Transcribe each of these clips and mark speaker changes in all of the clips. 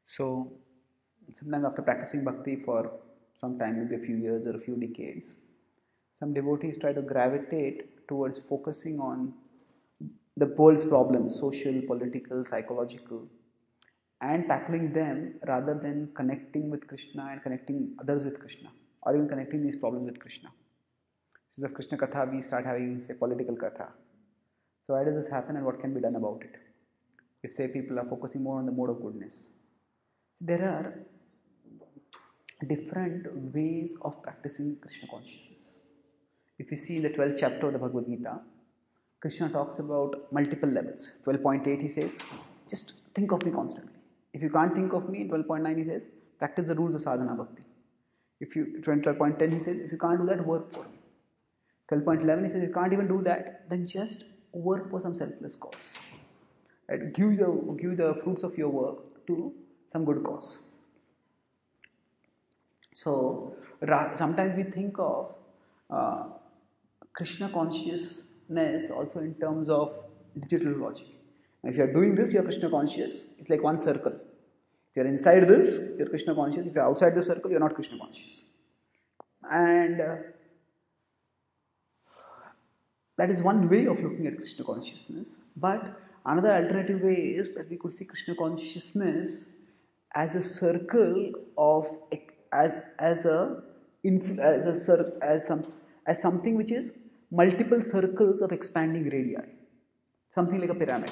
Speaker 1: So, sometimes after practicing bhakti for some time, maybe a few years or a few decades, some devotees try to gravitate towards focusing on the world's problems, social, political, psychological, and tackling them rather than connecting with Krishna and connecting others with Krishna, or even connecting these problems with Krishna. Instead of Krishna Katha, we start having, say, political Katha. So, why does this happen and what can be done about it? If, say, people are focusing more on the mode of goodness. There are different ways of practicing Krishna consciousness. If you see in the 12th chapter of the Bhagavad Gita, Krishna talks about multiple levels. 12.8 he says, just think of me constantly. If you can't think of me, 12.9 he says, practice the rules of sadhana bhakti. If you 12.10 he says, if you can't do that, work for me. 12.11 he says, if you can't even do that, then just work for some selfless cause. Right? Give the fruits of your work to some good cause. So sometimes we think of Krishna consciousness also in terms of digital logic. Now, if you are doing this, you are Krishna conscious. It's like one circle. If you are inside this, you are Krishna conscious. If you are outside the circle, you are not Krishna conscious. And that is one way of looking at Krishna consciousness. But another alternative way is that we could see Krishna consciousness as a circle of as something which is multiple circles of expanding radii, something like a pyramid.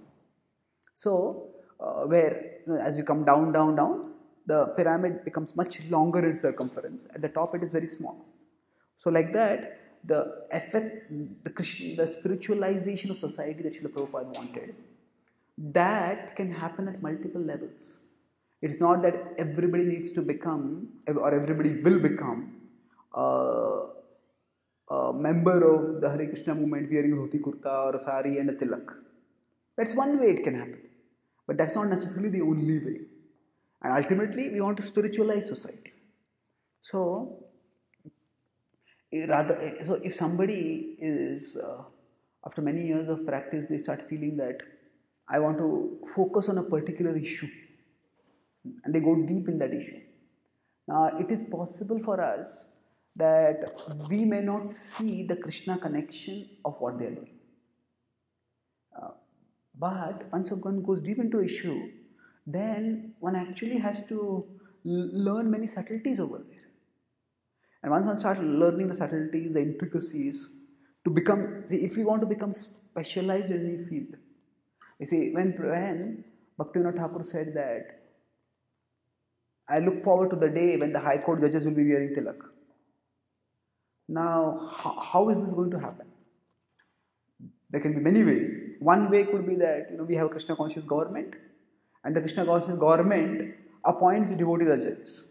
Speaker 1: So where as we come down, the pyramid becomes much longer in circumference. At the top, it is very small. So like that, the effect, the spiritualization of society that Srila Prabhupada wanted, that can happen at multiple levels. It's not that everybody needs to become, or everybody will become, a member of the Hare Krishna movement wearing dhoti kurta or a sari and a tilak. That's one way it can happen. But that's not necessarily the only way. And ultimately, we want to spiritualize society. So, if somebody is, after many years of practice, they start feeling that I want to focus on a particular issue, and they go deep in that issue. Now, it is possible for us that we may not see the Krishna connection of what they are doing. But once one goes deep into issue, then one actually has to learn many subtleties over there. And once one starts learning the subtleties, the intricacies, to become, see, if we want to become specialized in any field, you see, when Bhaktivinoda Thakur said that, I look forward to the day when the High Court judges will be wearing tilak. Now, how is this going to happen? There can be many ways. One way could be that we have a Krishna conscious government, and the Krishna conscious government appoints devotees as judges.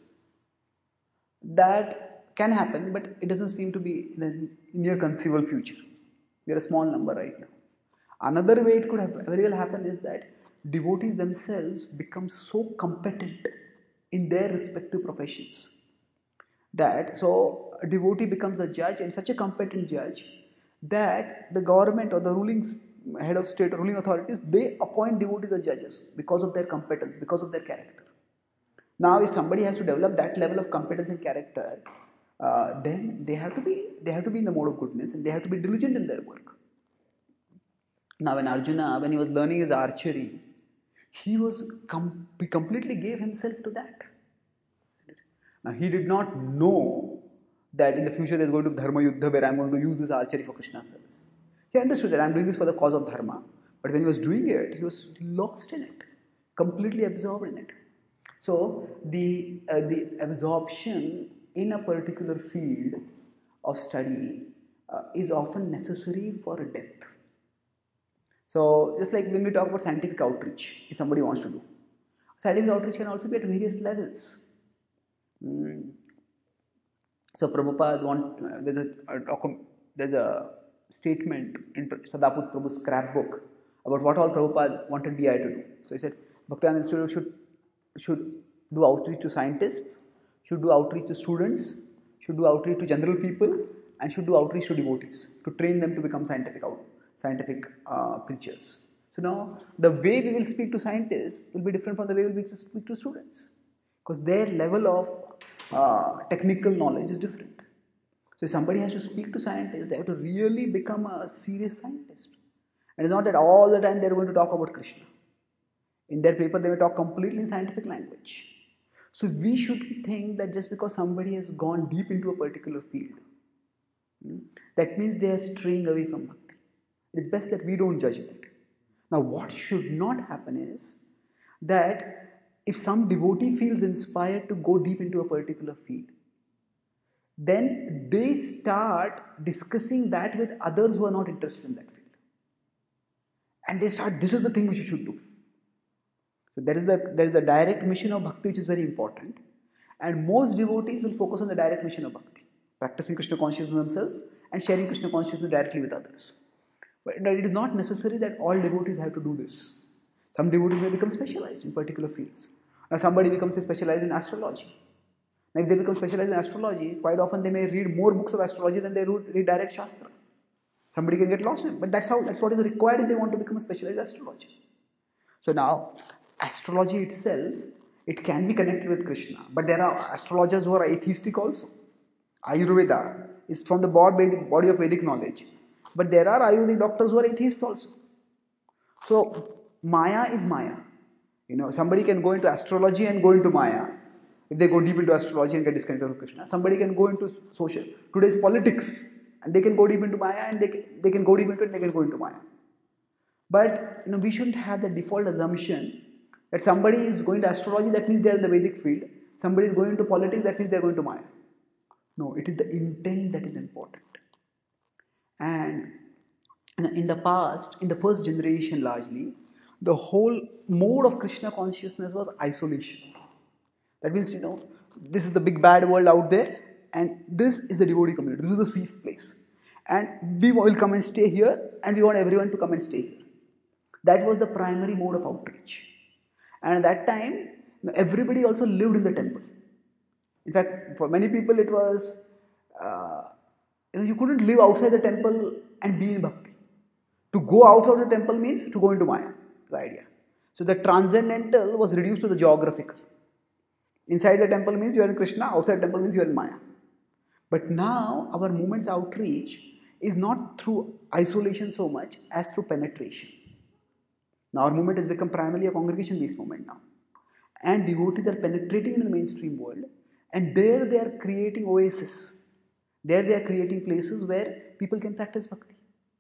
Speaker 1: That can happen, but it doesn't seem to be in the near conceivable future. We are a small number right now. Another way it could very well happen is that devotees themselves become so competent in their respective professions that so a devotee becomes a judge, and such a competent judge that the government or the ruling head of state or ruling authorities, they appoint devotees as judges because of their competence, because of their character. Now, if somebody has to develop that level of competence and character, then they have to be in the mode of goodness, and they have to be diligent in their work. Now, when Arjuna, when he was learning his archery, he completely gave himself to that. Now, he did not know that in the future there is going to be Dharma Yuddha where I am going to use this archery for Krishna's service. He understood that I am doing this for the cause of Dharma. But when he was doing it, he was lost in it, completely absorbed in it. So, the absorption in a particular field of study is often necessary for a depth. So, just like when we talk about scientific outreach, if somebody wants to do, scientific outreach can also be at various levels. So Prabhupada there's a statement in Sadaput Prabhu's scrapbook about what all Prabhupada wanted BI to do. So he said, Bhaktivedanta Institute should do outreach to scientists, should do outreach to students, should do outreach to general people, and should do outreach to devotees to train them to become scientific preachers. So now the way we will speak to scientists will be different from the way we will speak to students, because their level of technical knowledge is different. So if somebody has to speak to scientists, they have to really become a serious scientist. And it's not that all the time they are going to talk about Krishna. In their paper, they may talk completely in scientific language. So we should think that just because somebody has gone deep into a particular field, that means they are straying away from bhakti. It is best that we don't judge that. Now, what should not happen is that if some devotee feels inspired to go deep into a particular field, then they start discussing that with others who are not interested in that field. And they start, this is the thing which you should do. So there is a direct mission of bhakti which is very important. And most devotees will focus on the direct mission of bhakti, practicing Krishna consciousness themselves and sharing Krishna consciousness directly with others. But it is not necessary that all devotees have to do this. Some devotees may become specialized in particular fields. Now somebody becomes specialized in astrology. Now if they become specialized in astrology, quite often they may read more books of astrology than they read direct Shastra. Somebody can get lost in it, but that's what is required if they want to become a specialized astrologer. So now, astrology itself, it can be connected with Krishna, but there are astrologers who are atheistic also. Ayurveda is from the body of Vedic knowledge, but there are Ayurvedic doctors who are atheists also. So Maya is Maya. Somebody can go into astrology and go into Maya. If they go deep into astrology and get disconnected from Krishna, somebody can go into today's politics, and they can go deep into Maya, and they can go deep into it, and they can go into Maya. But we shouldn't have the default assumption that somebody is going to astrology, that means they are in the Vedic field. Somebody is going into politics, that means they are going to Maya. No, it is the intent that is important. And in the past, in the first generation largely, the whole mode of Krishna consciousness was isolation. That means, this is the big bad world out there, and this is the devotee community. This is the safe place. And we will come and stay here, and we want everyone to come and stay here. That was the primary mode of outreach. And at that time, everybody also lived in the temple. In fact, for many people it was, you couldn't live outside the temple and be in bhakti. To go out of the temple means to go into Maya, the idea. So the transcendental was reduced to the geographical. Inside the temple means you are in Krishna, outside the temple means you are in Maya. But now our movement's outreach is not through isolation so much as through penetration. Now our movement has become primarily a congregation-based movement now. And devotees are penetrating into the mainstream world, and there they are creating oases. There they are creating places where people can practice bhakti.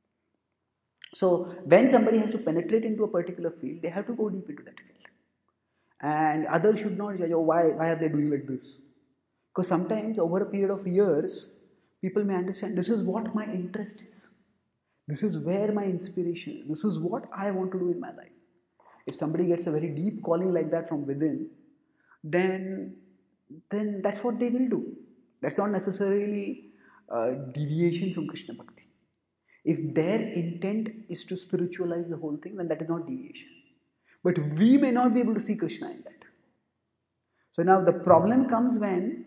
Speaker 1: So when somebody has to penetrate into a particular field, they have to go deep into that field. And others should not judge, why are they doing like this? Because sometimes over a period of years, people may understand this is what my interest is. This is where my inspiration is. This is what I want to do in my life. If somebody gets a very deep calling like that from within, then that's what they will do. That's not necessarily a deviation from Krishna Bhakti. If their intent is to spiritualize the whole thing, then that is not deviation. But we may not be able to see Krishna in that. So now the problem comes when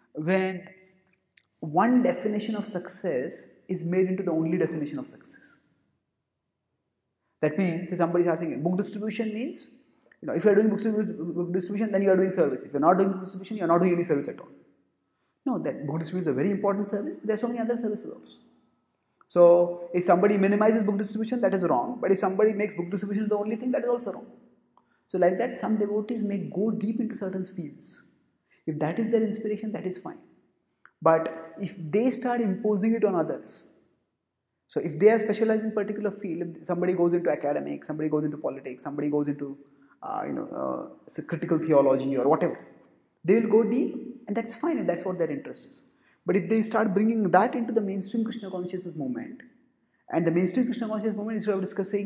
Speaker 1: one definition of success is made into the only definition of success. That means, say somebody is thinking, book distribution means, if you are doing book distribution, then you are doing service. If you are not doing book distribution, you are not doing any service at all. No, that book distribution is a very important service, but there are so many other services also. So, if somebody minimizes book distribution, that is wrong. But if somebody makes book distribution the only thing, that is also wrong. So, like that, some devotees may go deep into certain fields. If that is their inspiration, that is fine. But if they start imposing it on others, so if they are specialized in a particular field, if somebody goes into academics, somebody goes into politics, somebody goes into critical theology or whatever, they will go deep, and that's fine if that's what their interest is. But if they start bringing that into the mainstream Krishna consciousness movement, and the mainstream Krishna consciousness movement, instead of discussing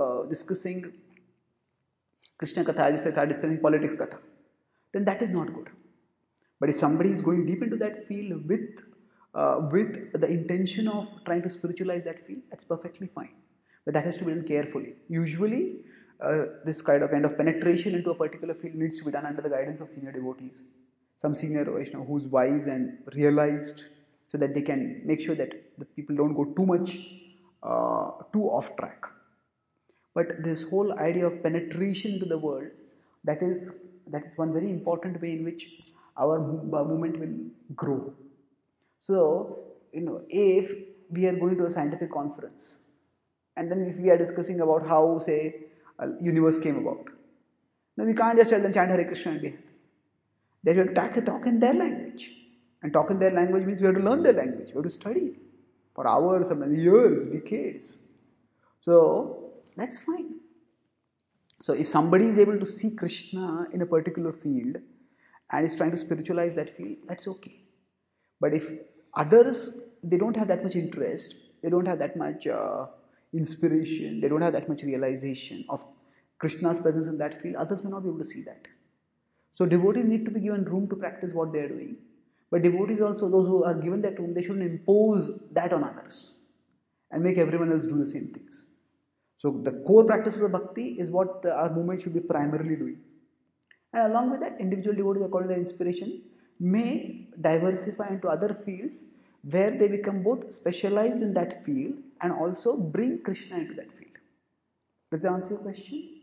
Speaker 1: Krishna Katha, they start discussing politics Katha, then that is not good. But if somebody is going deep into that field with the intention of trying to spiritualize that field, that's perfectly fine. But that has to be done carefully. Usually, this kind of penetration into a particular field needs to be done under the guidance of senior devotees. Some senior Vaishnava who's wise and realized, so that they can make sure that the people don't go too off track. But this whole idea of penetration into the world, that is that is one very important way in which our movement will grow. So, if we are going to a scientific conference, and then if we are discussing about how, say, a universe came about, now we can't just tell them chant Hare Krishna and be happy. They should talk in their language. And talk in their language means we have to learn their language. We have to study for hours, sometimes years, decades. So that's fine. So if somebody is able to see Krishna in a particular field and is trying to spiritualize that field, that's okay. But if others, they don't have that much interest, they don't have that much inspiration, they don't have that much realization of Krishna's presence in that field, others may not be able to see that. So devotees need to be given room to practice what they are doing. But devotees also, those who are given that room, they shouldn't impose that on others and make everyone else do the same things. So the core practices of bhakti is what our movement should be primarily doing. And along with that, individual devotees, according to their inspiration, may diversify into other fields where they become both specialized in that field and also bring Krishna into that field. Does that answer your question?